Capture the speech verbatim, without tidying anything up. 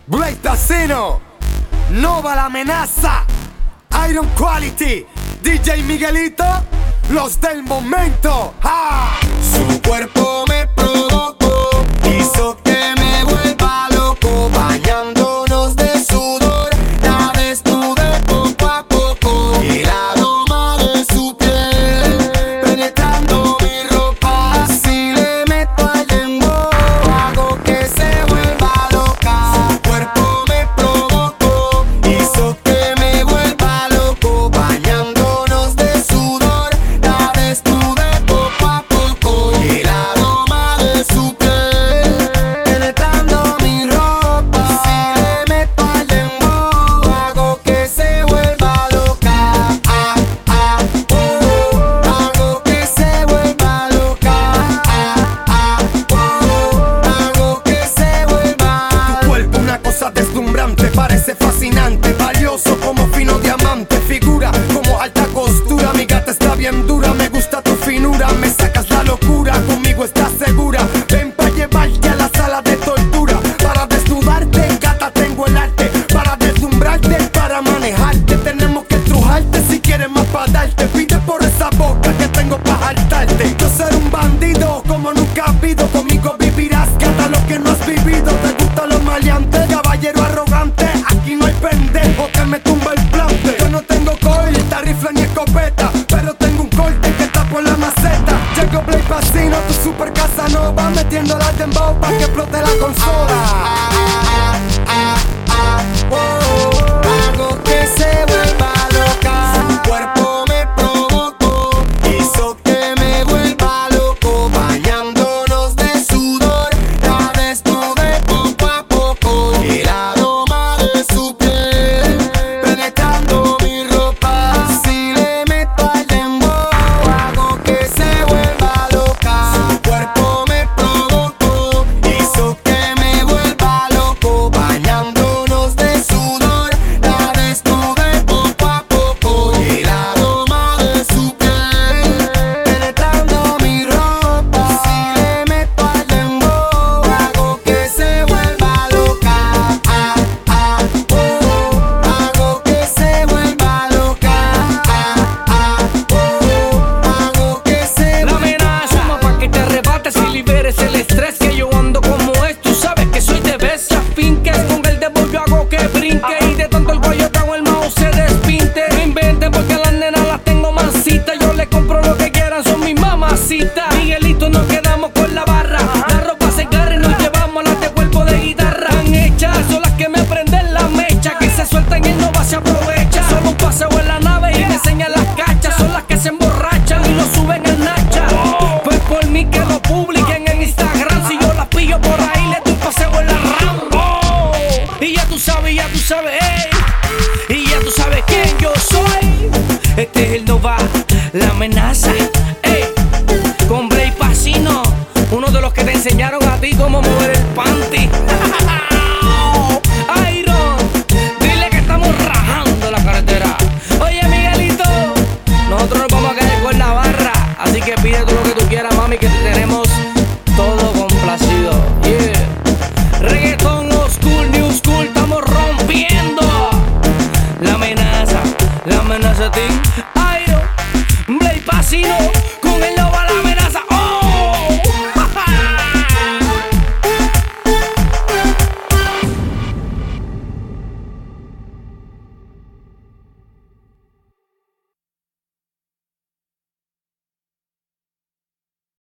Blake Casino, Nova La Amenaza, Iron Quality, D J Miguelito, los del momento. ¡Ja! Su cuerpo me provocó, hizo que me vuelva loco, bañándonos de sudor, la desnudé poco a poco, y el aroma de su piel penetrando mi ropa. Si le meto al dembow, hago que se vuelva loca. Su cuerpo me provocó, hizo que me vuelva loco, bañándonos de sudor, la desnudé poco a poco, y el aroma de su piel penetrando mi ropa. Si le meto al dembow, hago que se vuelva loca. Ah, ah, oh, hago que se vuelva loca. Ah, ah, oh, hago que se vuelva. Tu cuerpo una cosa deslumbrante, parece fascinante, valioso como fino diamante, figura como alta costura. Mi gata está bien dura, me gusta tu finura, me sacas la locura, conmigo estás segura. Ven pa' llevarte a la sala de tortura, para desnudarte, gata tengo el arte, para deslumbrarte, para manejarte. Tenemos que estrujarte si quieres más pa' darte. Pide por esa boca que tengo pa' saltarte. Yo ser un bandido como nunca has visto, conmigo vivirás gata lo que no has vivido. Te gustan los maleantes, caballero arrogante, aquí no hay pendejo que me tumba el plante. Yo no tengo corta, rifle ni escopeta, pero tengo un corte que está por la maceta. Llego Blake Casino, tu super casa no va metiendo la dembow pa' que explote la consola. Ah, ah, ah, oh, hago que se vuelva loca. Su cuerpo me provocó, hizo que me vuelva loco, bañándonos de sudor, la desnudé poco a poco, y el aroma de su piel penetrando mi ropa. Si le meto al dembow, hago que se vuelva loca. Su cuerpo me provocó, hizo que me vuelva loco, bañándonos de sudor, la desnudé poco a poco, y el aroma de su piel penetrando mi ropa. Si le meto al dembow, hago que se vuelva loca. Ah, ah, oh, hago que se vuelva loca. Ah, ah, oh, hago que se La vuelva amenaza, suma pa' que te arrebates y liberes el estrés. Que yo ando como es, tú sabes que soy de bestia. Finques con el dembow yo hago que brinque, y de tanto el guayo trago el mouse se despinte. No inventen porque a las nenas las tengo masitas, yo le compro lo que quieran, son mis mamacitas. Miguelito, nos quedamos con la barra, la ropa se agarra y nos llevamos las de cuerpo de guitarra. Han hechas, son las que me prenden la mecha, que se sueltan y el Nova se aprovecha. Solo un paseo en la nave y me enseñan las cachas, son las que se emborrachan y lo suben en Nacha. Pues por mí que lo publiquen en Instagram, si yo las pillo por ahí le doy un paseo en la RAM. Oh, y ya tú sabes, ya tú sabes, ey, y ya tú sabes quién yo soy. Este es el Nova, La Amenaza, ey, con Blake Casino, uno de los que te enseñaron a ti cómo mover el panty.